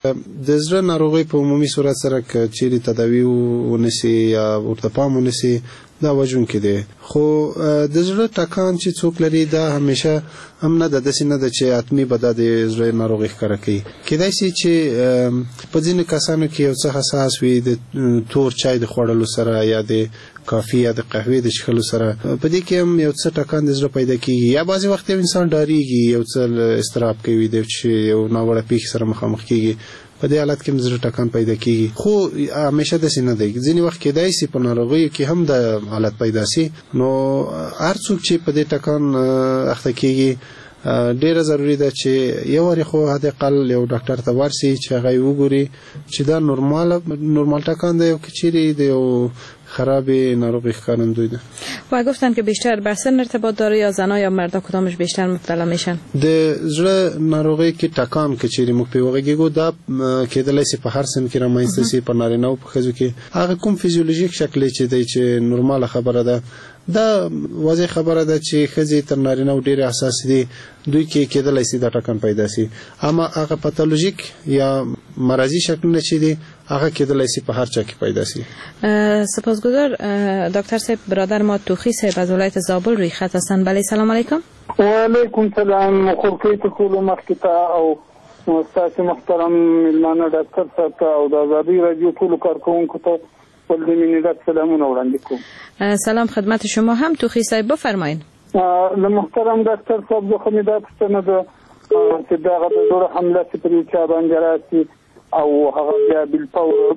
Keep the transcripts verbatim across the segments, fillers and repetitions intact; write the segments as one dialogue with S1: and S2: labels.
S1: د زړه ناروغي په عمومي صورت سره که چیرې تداوي ونیسي یا ورته پام ونیسي دا وژونکی دی، خو د زړه ټکان چې څوک لري دا همیشه هم نه ده، داسې نه ده چې حتمي به دا د زړه ناروغي ښکاره کوي. کیدای شي چې په ځینو کسانو کې یو څه حساس وي د تور چای د خوړلو سره یا د کافي یا د قهوې د څښلو سره، په دې کې هم یو څه ټکان د زړه پیدا کېږي، یا بعضې وخت یو انسان ډارېږي، یو څه اضطراب کوي د چې یو ناوړه پېښې سره مخامخ کېږي، په دې حالت کې هم زړه ټکان پیدا کېږي. خو همیشه داسې نه دی، ځینې وخت کېدای شي په ناروغیو کې هم د حالت پیدا شي. نو هر څوک چې په دې ټکان اخته کېږي ډیره ضروری ده چې یو وارې خو حداقل یو ډاکټر ته ورسي چې هغه وګوري چې دا نورمال نورمال ټکان دی او که چیرې د یو خراب ناروغی ښکارندوی ده.
S2: و گفتن که بیشتر به سن ارتباط داره یا زنا یا مردا کدامش بیشتر مبتلا میشن؟
S1: د زړه ناروغی کې ټکان که چیرې موږ په وغږیږو دا کېدلی شي په هر سن کې رامنځته شي، په نارینه او په ښځو کې هغه کوم فزیولوژیک شکل چې دی چې نورماله خبره ده، دا واضح خبره ده چې ښځې تر نارینه ډېرې حساس دي، دوی کې کېدلی شي دا ټکان پیدا شي. اما هغه پاتولوژیک یا مرضي شکلونه چې دي هغه کېدلی شي په هر چا کې پیدا شي.
S2: سپاسگزار دکتر صاحب. برادر ما توخی صاحب از ولایت زابل روی خط هستند. بله سلام علیکم.
S3: و علیکم سلام. خورکیت کولو مخکتا او استاد محترم ملمانه ډاکټر صاحب او د آزادی رادیو ټولو کارکونکو ته ولې مینه سلامونه وړاندې کوم.
S2: سلام خدمت شما هم توخی صاحب، بفرمایید.
S3: له محترم ډاکټر صاحب زه خو مې دا پوښتنه ده چې دغه د زړه حمله چې پرې چا باندې راشي او هغه بیا بالفور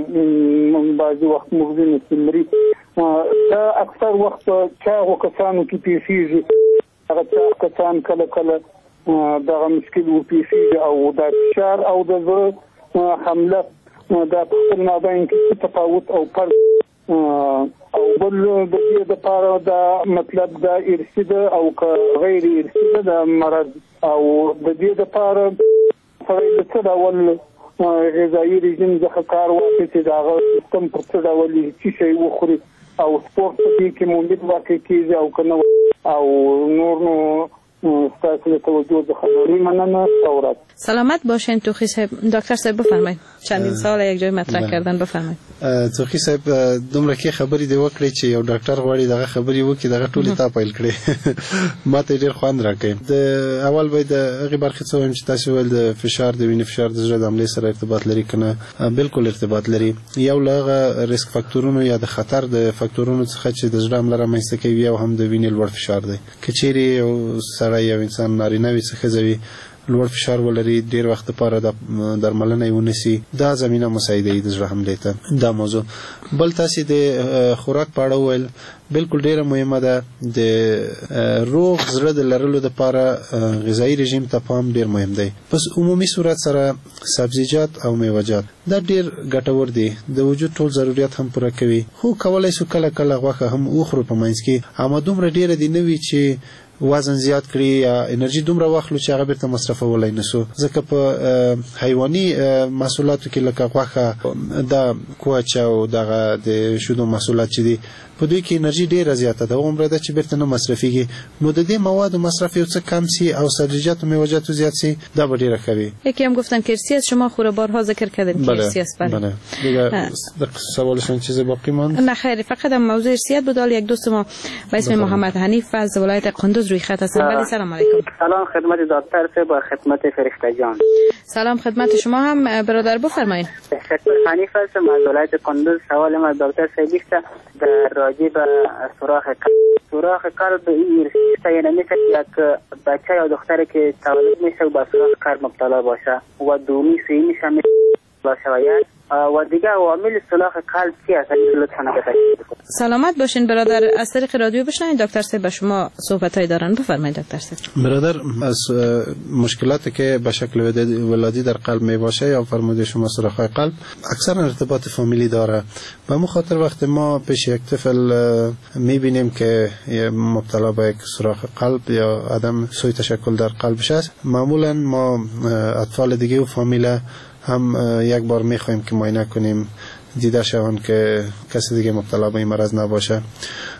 S3: بعضې وخت مغزي مسمري، دا اکثر وخت چا هغو کسانو کې پیښیږي، هغه چا کسان کله کله دغه مشکل وپېښیږي او دا فشار او د زړه حمله دا په خپل مابین کې څه تفاوت او فرق او بل د دې دپاره دا مطلب دا ارثي ده او که غیر ارثي ده د مرض، او د دې دپاره سړی د څه ډول غذایي رژیم څخه کار واخلي چې د هغه سیستم پر څه ډول څه شی وخوري او سپورت په دې کې مولد واقع کېږي او که نه، او نور نو ستاسو د توجه څخه مننه. سلامت
S2: سلامت باشین توخی صاحب. دکتر صاحب بفرمایید. چندین سال یک جای مطرح کردن، بفرمایید.
S1: توخی صاحب دومره کې خبرې دی وکړي چې یو ډاکټر غواړي دغه خبرې وکړي دغه ټولې تا پیل کړي ما ته ډېر خوند راکوي. د اول به د هغې برخې څه وایم چې تاسې ویل د فشار د وینې فشار د زړه د حملې سره ارتباط لري که نه، بلکل ارتباط لري. یو له هغه ریسک فاکتورونو یا د خطر د فاکتورونو څخه چې د زړه حمله رامنځته کوي او هم د وینې لوړ فشار دی. که چیرې یو سړی یو انسان نارینه وي څه ښځه وي لوړ فشار ولري، ډېر وخت لپاره د درملنه یې ونیسي، دا زمینه مساعدوي د زړه حملې ته. دا موضوع بل تاسې د خوراک په اړه وویل، بلکل ډېره مهمه ده. د روغ زړه د لرلو دپاره غذایي رژیم ته پام ډېر مهم دی. پس عمومي صورت سره سبزیجات او میوه‌جات دا ډېر ګټور دي، د وجود ټول ضرورت هم پوره کوي، خو کولی شو کله کله غوښه هم وخورو په منځ کې، اما دومره ډېره دې نه وي چې وزن زیات کړي یا انرژي دومره واخلو چې هغه بیرته مصرفولی نسو. ځکه په حیواني محصولاتو کې لکه غوښه، دا کوچ او دغه د شودو محصولات چې دي په دوی کې انرژي ډېره زیاته ده، عمره ده چې بیرته نه مصرفیږي. نو د دې موادو مصرف یو څه کم سی او سبزیجات و میوه‌جاتو زیات سی، دا به ډېره ښه وي.
S2: یکی هم گفتن که ارثی است، شما خوره بارها ذکر کردید که ارثی است.
S1: بله دیگه سوالشون چیز باقی ماند؟
S2: نه خیر، فقط هم موضوع ارثیت بود. یک دوست ما به اسم محمد حنیف از ولایت قندوز روی خط هستند. بله سلام علیکم.
S4: سلام خدمت دکتر صاحب و خدمت فرشته جان.
S2: سلام خدمت شما هم برادر، بفرمایید.
S4: دکتر حنیف هستم از ولایت قندوز. سوال ما دکتر صاحب است در راجع به سوراخ قلب. سوراخ قلب این ارثی است، یعنی مثل یک بچه یا دختری که تولد میشه و به سوراخ قلب مبتلا باشه و دومی سومی هم باشه و دیگه عوامل سوراخ قلب چی است؟ لطفاً بگید.
S2: سلامت باشین برادر. از طریق رادیو بشنوید دکتر صاحب به شما صحبتایی دارن، بفرمایید دکتر صاحب.
S1: برادر از مشکلاتی که به شکل ولادی در قلب می باشه یا فرموده شما سوراخ قلب اکثر ارتباط فامیلی داره. به همون خاطر وقتی ما پیش یک طفل می بینیم که مبتلا به یک سوراخ قلب یا عدم سوی تشکل در قلبش است، معمولا ما اطفال دیگه و فامیل هم یک بار میخوایم که معاینه کنیم، دیده شوند که کسی دیگه مبتلا به این مرض نباشه.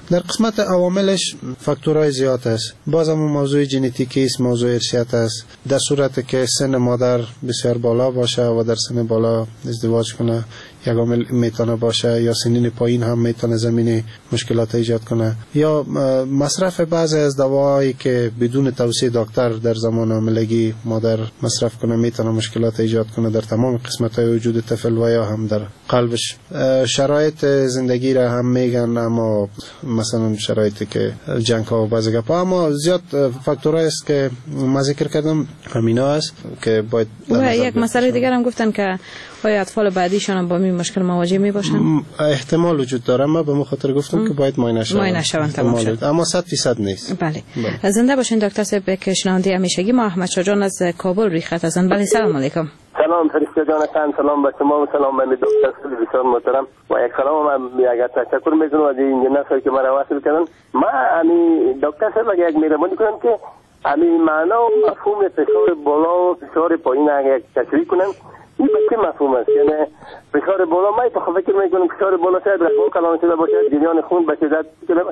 S1: در قسمت عواملش فاکتورهای زیاد است. باز هم موضوع ژنتیکی است، موضوع ارثیات است. در صورتی که سن مادر بسیار بالا باشه و در سن بالا ازدواج کنه یک عامل میتونه باشه، یا سنین پایین هم میتونه زمینه مشکلات ایجاد کنه، یا مصرف بعضی از دواهایی که بدون توصیه دکتر در زمان حاملگی مادر مصرف کنه میتونه مشکلات ایجاد کنه در تمام قسمت‌های وجود طفل و یا هم در قلبش. شرایط زندگی را هم میگن، اما مثلا شرایطی که جنگ ها و بعضی گپا، اما زیاد فاکتورایی است که ما ذکر کردم همینا است که باید.
S2: و یک مسئله دیگر هم گفتن که آیا اطفال بعدیشان با این مشکل مواجه می باشن؟
S1: احتمال وجود داره، ما به مخاطر گفتم ام. که باید معاینه شوند.
S2: معاینه شوند تمام شد.
S1: اما صد درصد نیست.
S2: بله. بله. زنده باشین دکتر صاحب. که شنونده همیشگی ما احمد شاه جان از کابل روی خط هستند. بله سلام علیکم.
S5: سلام فرشته جان، سلام به شما و سلام به دکتر صاحب بسیار محترم و یک سلام من یک تشکر میکنم از انجینر که مرا واسه کردن. ما امی دکتر صاحب اگه یک مهربانی کنم که امی معنا و مفهوم فشار بالا و فشار پایین اگه تشریح کنم، این به چه مفهوم است؟ یعنی فشار بالا، من تو فکر میکنم فشار بالا شاید رگو کلان شده باشه، جریان خون به شدت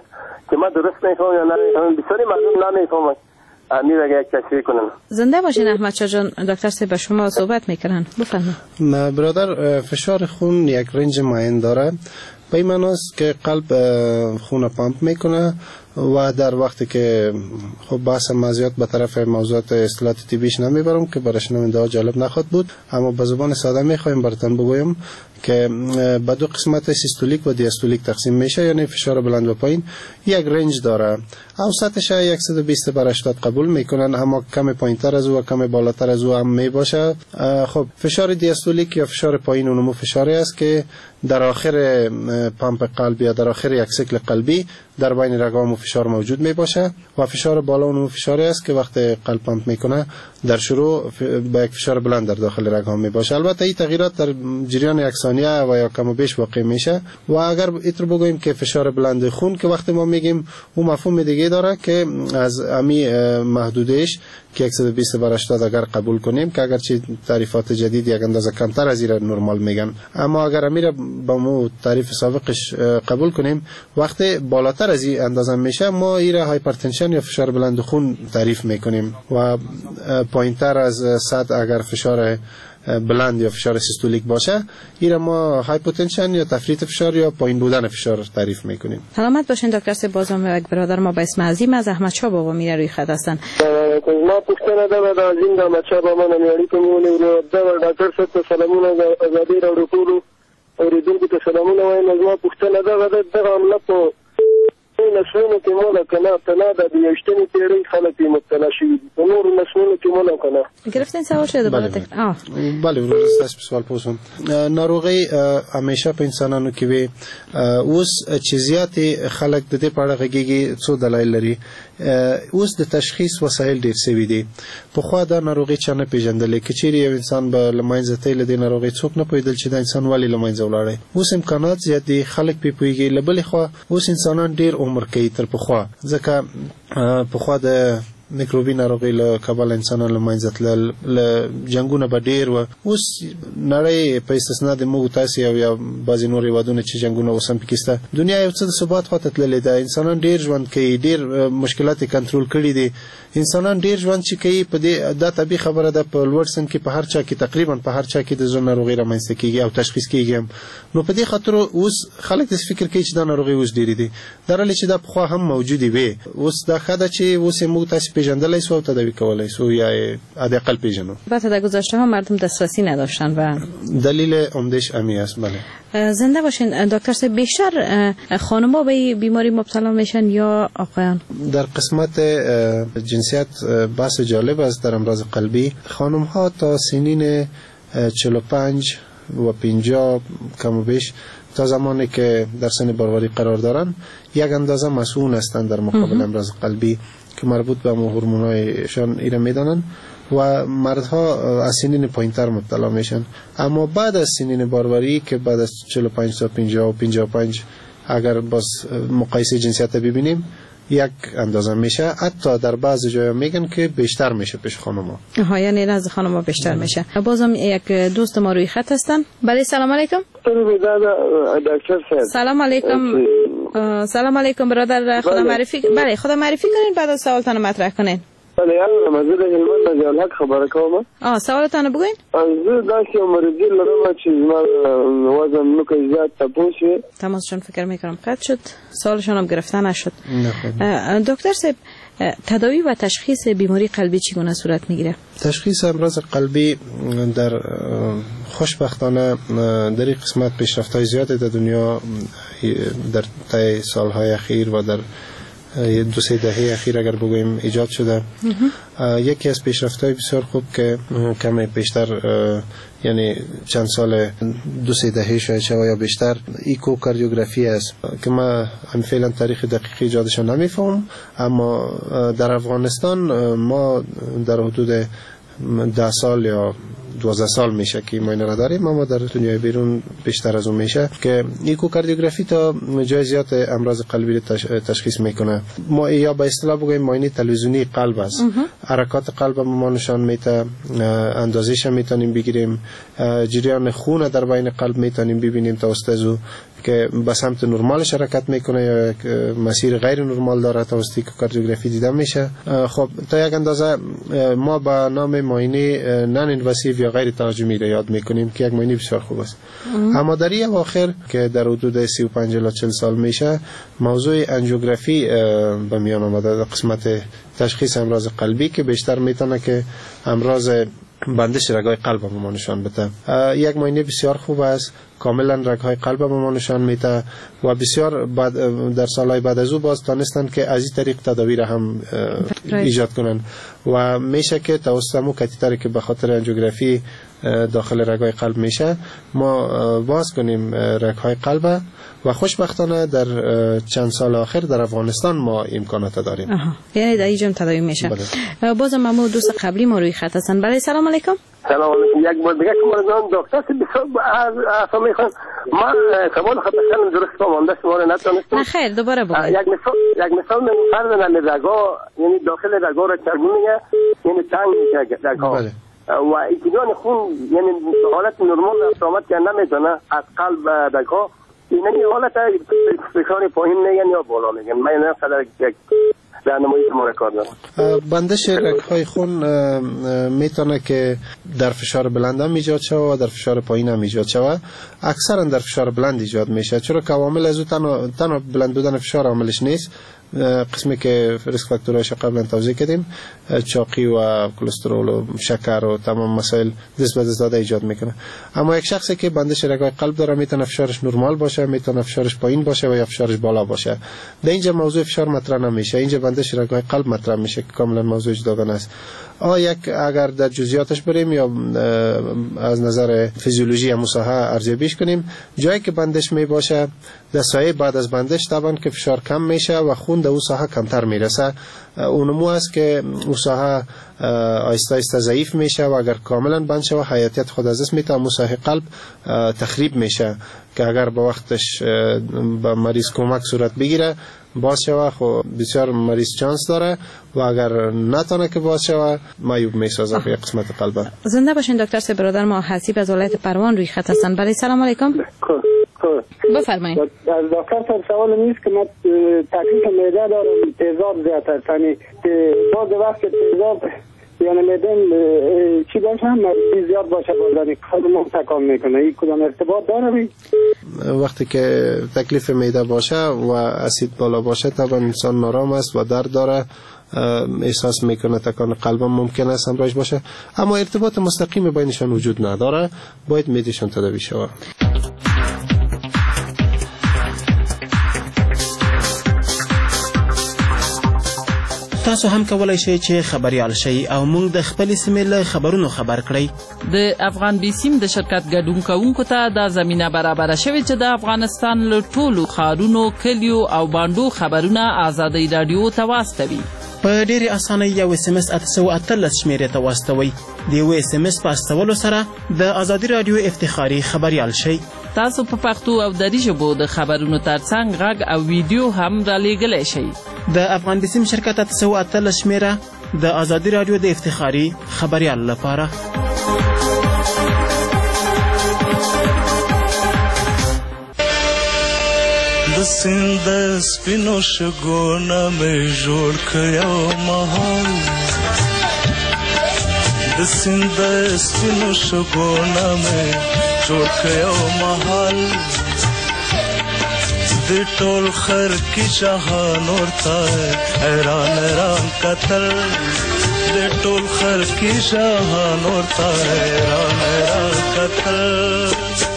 S5: که ما درست نمیفهمم یا نه بسیاری مردم نمیفهمن. امیر اگه یک تشریح کنن.
S2: زنده باشین احمد شاه جان. دکتر صاحب به شما صحبت میکنن، بفرمایید.
S1: برادر، فشار خون یک رنج معین داره. به این معنی است که قلب خون پمپ میکنه و در وقتی که خب بحث مزیات به طرف موضوعات اصطلاحات طبیش نمیبرم که برای شنونده ها جالب نخواد بود، اما به زبان ساده میخوایم براتون بگویم که به دو قسمت سیستولیک و دیاستولیک تقسیم میشه، یعنی فشار بلند و پایین یک رنج داره. اوسطش صد و بیست بر هشتاد قبول میکنن، اما کم پایینتر از او و کم بالاتر از او هم می باشه. خب فشار دیاستولیک یا فشار پایین اونمو فشاری است که در آخر پمپ قلب یا در آخر یک سیکل قلبی در بین رگام فشار موجود می باشه، و فشار بالا اونمو فشاری است که وقتی قلب پمپ میکنه در شروع با یک فشار بلند در داخل رگام می باشه. البته این تغییرات در جریان یک ثانیه و یا کم و بیش واقع میشه. و اگر اینطور بگوییم که فشار بلند خون که وقتی ما میگیم اون مفهوم دیگه داره که از امی محدودش که صد و بیست بر هشتاد اگر قبول کنیم، که اگرچه تعریفات جدید یک اندازه کمتر از این نرمال میگن، اما اگر امی را با مو تعریف سابقش قبول کنیم وقتی بالاتر از این اندازه میشه ما این را هایپرتنشن یا فشار بلند خون تعریف میکنیم، و پایینتر از صد اگر فشار بلند یا فشار سیستولیک باشه این ما هایپوتنشن یا تفریط فشار یا پایین بودن فشار تعریف میکنیم.
S2: سلامت باشین دکتر صاحب. بازم یک برادر ما به اسم عظیم از احمد شاه بابا میره روی خط هستن.
S5: ما پوښتنه ده د عظیم د احمد شاه بابا نه اړیکه مونږ ورو د ډاکټر صاحب ته سلامونه ازادي راوړو ټولو اوریدونکو ته سلامونه وایم. ما پوښتنه ده د دغه عمله په نسلونو کې مولا کنه تنا د دیشتنی پیړۍ خلک مبتلا شوي دي، نور نسلونو کې مولا کنه
S2: گرفتین سوال شده بالاتر. آه
S1: بله ورو است سوال پوسم. ناروغي همیشه په انسانانو کې وي، اوس چیزیات خلک د دې په اړه غږیږي، څو دلایل لري. اوس د تشخیص وسایل ډیر سوي دي. په خوا دا ناروغي چا نه پیژندل کې چیرې یو انسان به لمانځه تل د ناروغي څوک نه پوهیدل چې دا انسان ولی لمانځه ولاړی. اوس امکانات زیات دي، خلک په پویږي. لبل خو اوس انسانان ډیر عمر کوي تر په خوا، ځکه په خوا د میکروبي ناروغي له کبل انسانان لمانځه تل له جنگونه به ډیر و. اوس نړۍ په استثنا د موږ تاسو او یا بعضی نور ودونه چې جنگونه اوسم پکسته دنیا یو څه د ثبات خاطر تللې ده. انسانان ډیر ژوند کوي، ډیر مشکلات کنټرول کړي دي. انسانان ډیر ژوند چې کوي په دې د طبي خبره ده په لوړ سن کې په هر چا کې تقریبا په هر چا کې د ژوند ناروغي رامنځته کیږي او تشخیص کیږي. نو په دې خاطر اوس خلک د فکر کوي چې دا ناروغي اوس ډیر دي، درلې چې دا په خوا هم موجوده وي. اوس دا خاطر چې اوس موږ تاسو پیژندلای سو او تداوی کولای سو یا حداقل پیژنو.
S2: بعد در گذشته ها مردم دسترسی نداشتن و
S1: دلیل عمدهش امی است. بله
S2: زنده باشین دکتر صاحب. بیشتر خانم‌ها به بیماری مبتلا میشن یا آقایان؟
S1: در قسمت جنسیت بحث جالب است. در امراض قلبی خانم‌ها تا سنین چهل و پنج و پنجاه کم و بیش تا زمانی که در سن باروری قرار دارن یک اندازه مسئول هستند در مقابل امراض قلبی که مربوط به هورمونایشان ایره میدانن، و مردها از سنین پایینتر مبتلا میشن. اما بعد از سنین باروری که بعد از چهل و پنج تا پنجاه و پنجاه و پنج اگر باز مقایسه جنسیت ببینیم یک اندازه میشه. حتی در بعضی جاها میگن که بیشتر میشه پیش خانم‌ها.
S2: ها یعنی نزد خانم‌ها بیشتر میشه. بازم یک دوست ما روی خط هستن. بله سلام علیکم.
S5: دکتر صاحب
S2: سلام علیکم. سلام علیکم برادر، خدا معرفی بله خدا معرفی کنین بعد از سوالتان مطرح کنین.
S6: بله یعنی مزید هلمند از الحق خبر کوم.
S2: آه سوالتان بگوین.
S6: از داشتی مریضی لرم چیز ما وزن نوک زیاد تپوشه.
S2: تماسشون فکر میکنم قطع شد، سوالشون هم گرفته نشد. دکتر صاحب تداوی و تشخیص بیماری قلبی چگونه صورت میگیره؟
S1: تشخیص امراض قلبی در خوشبختانه در این قسمت پیشرفت‌های زیادی در دنیا در طی سالهای اخیر و در دو سه دهه اخیر اگر بگوییم ایجاد شده. یکی از پیشرفت‌های بسیار خوب که کمی بیشتر یعنی چند سال دو سه دهه شاید شود یا بیشتر ایکوکاردیوگرافی است که ما هم فعلا تاریخ دقیق ایجادش نمیفهمم، اما در افغانستان ما در حدود ده سال یا دوازده سال میشه که ما اینا نداریم، اما در دنیای بیرون بیشتر از اون میشه که ایکوکاردیوگرافی تا جای زیاد امراض قلبی تشخیص میکنه. ما یا به اصطلاح بگوییم معاینه تلویزیونی قلب است. حرکات قلب ما نشان میده، اندازه‌اش میتونیم بگیریم، جریان خون در بین قلب میتونیم ببینیم توسط او که به سمت نرمالش حرکت میکنه یا یک مسیر غیر نرمال داره توسط ایکوکاردیوگرافی دیده میشه. خب تا یک اندازه ما با نام معاینه نان اینواسیو یا غیر تهاجمی را یاد میکنیم که یک معاینه بسیار خوب است. اما در این اواخر که در حدود سی و پنج الی چهل سال میشه موضوع انژیوگرافی به میان آمده در قسمت تشخیص امراض قلبی که بیشتر میتونه که امراض بندش رگ‌های قلب به ما نشان بده. یک معاینه بسیار خوب است، کاملا رگ‌های قلب به ما نشان میده و بسیار در سالهای بعد از او باز تانستن که از این طریق تداوی را هم ایجاد کنن و میشه که توسط مو کاتتری که به خاطر انژیوگرافی داخل رگ‌های قلب میشه ما باز کنیم رگ‌های قلب و خوشبختانه در چند سال آخر در افغانستان ما امکانات داریم.
S2: آها. یعنی در اینجا تداوی میشه. بله. بازم ما دوست قبلی ما روی خط هستن. بله سلام علیکم.
S5: سلام علیکم. یک بار دیگه شما رو دکتر از اصلا میخوام ما سوال خطرشن درست فهمیده شما رو نتونستم.
S2: نه خیر دوباره بگید.
S5: یک مثال یک مثال من فرض نمی رگا یعنی داخل رگا رو چربونه یعنی تنگ میشه رگا. بله. و ایجاد خون یعنی حالت نرمال استقامت که نمیتونه از قلب رگا این حالت فشار پایین میگن یا بالا میگن. من نه قدر یک راهنمایی شما کار دارم.
S1: بندش رگ‌های خون میتونه که در فشار بلند هم ایجاد شود و در فشار پایین هم ایجاد شود. اکثرا در فشار بلند ایجاد میشه چرا که عوامل از تنها تنها بلند بودن فشار عاملش نیست. قسمی که ریسک فاکتورهاش قبلا توضیح کردیم، چاقی و کلسترول و شکر و تمام مسائل دست به دست داده ایجاد میکنه. اما یک شخصی که بندش رگ‌های قلب داره میتونه فشارش نرمال باشه، میتونه فشارش پایین باشه و یا فشارش بالا باشه. در اینجا موضوع فشار مطرح نمیشه، اینجا بندش رگ‌های قلب مطرح میشه که کاملا موضوع جداگانه است. آ یک اگر در جزئیاتش بریم یا از نظر فیزیولوژی مساحه ارزیابیش کنیم، جایی که بندش می باشه در سایه بعد از بندش طبعا که فشار کم میشه و خون در اون ساحه کمتر میرسه. اونمو است که اون ساحه آیسته آیسته ضعیف میشه و اگر کاملا بند شه و حیاتیت خود از دست میده مساحه قلب تخریب میشه که اگر با وقتش با مریض کمک صورت بگیره باز شوه خب بسیار مریض چانس داره و اگر نتونه که باز شوه معیوب میسازه به قسمت قلب.
S2: زنده باشین دکتر صاحب. برادر ما حسیب از ولایت پروان روی خط هستن. بله سلام علیکم. بفرمایید.
S3: از دکتر صاحب سوال نیست که من تکلیف معده دارم، تیزاب زیاد است، یعنی بعض وقت تیزاب یعنی معده چی باشه هم زیاد باشه بازاری قلب تکان میکنه. این کدام ارتباط داره؟
S1: وقتی که تکلیف معده باشه و اسید بالا باشه طبعا انسان نارام است و درد داره، احساس میکنه، تکان قلب ممکن است همراهش باشه، اما ارتباط مستقیم بینشان وجود نداره. باید معدهشان تداوی شود.
S7: تاسو هم کولای شئ چې خبريال شئ او موږ د خپل سیمې له خبرونو خبر کړئ.
S8: د افغان بیسیم د شرکت ګډون کوونکو ته د زمينه برابر شوی چې د افغانستان له ټولو ښارونو، کلیو او باندو خبرونه آزادۍ رادیو ته واستوي.
S7: په ډېرې اسانۍ یو اس ام اس اته سوه اتلس شمېرې ته واستوئ. د یو اس ام اس په استولو سره د ازادي رادیو افتخاري خبريال شئ.
S8: تاسو په پښتو او دری ژبو د خبرونو ترڅنګ غږ او ویډیو هم رالیږلی شئ.
S7: د افغان بیسیم شرکت اته سوه اتلس شمېره د ازادي رادیو د افتخاري خبريال لپاره.
S9: د سیند سپینو شګونه مې جوړ کړ مهال د سیند سپینو شګونه مې جوړ کړ مهال د ټول خر کی جهان ورته حیران حیران کتل د ټول خر کی جهان ورته حیران حیران کتل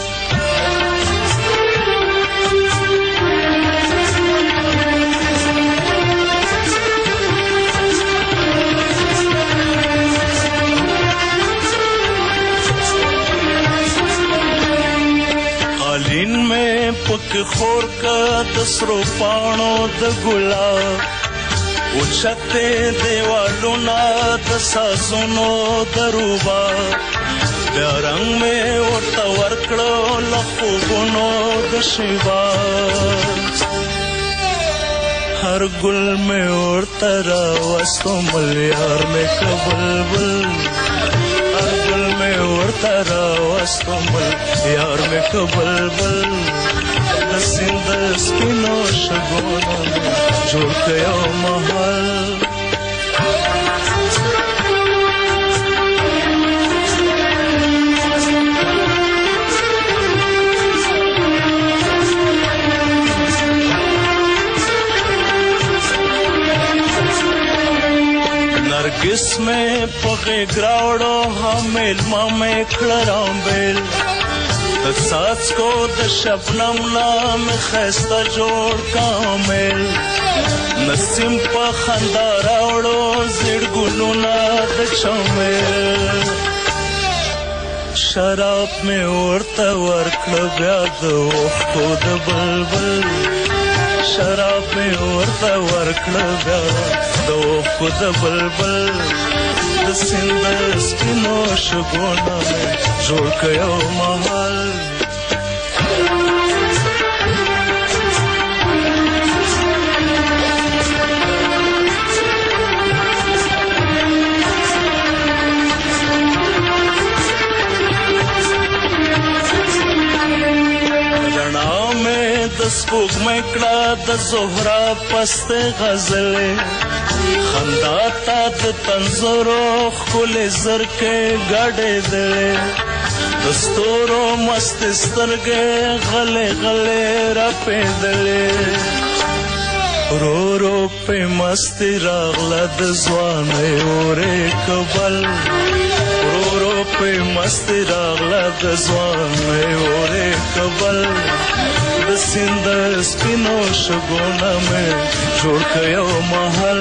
S9: قالین میں پک خور کا دسرو پانو د گلاب اوچتے دیوالو نا د سازونو دروبا بیا رنگ میں ورته ورکړو لخوبونو د شیبا ہر گل میں ورته راوستو ملیار میں کبلبل ہر گل میں ورته راوستو ملیار میں کبلبل د سیند سپینو شګونه مې جوړ کړ مهال نرگس میں پغے گراوڑو ہمیل مامے کھڑرام بیل د ساز کو د شبنم نام خیسته جوړ کامل نسیم په خندا راوړو زیړ ګلونه د چمل شراب مې ورته ورکړه بیا د اوښکو د بلبل شراب مې ورته ورکړه بیا د اوښکو د بلبل د سیند سپینو شګونه مې جوړ کړ مهال د سپوږمۍ کړه د زهرا پسته غزلې خندا تا د تنظرو ښکلې زرکې ګډېدلې د ستورو مست سترګې غلې غلې راپېدلې رو رو پې مستي راغله د ځوانۍ اورې کبل رو رو پې مستي راغله د ځوانۍ اورې کبل د سیند سپینو شګونه مې جوړ کړ مهال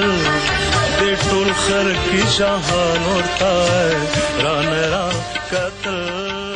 S9: د ټول خر کی جهان ورته ران را کتل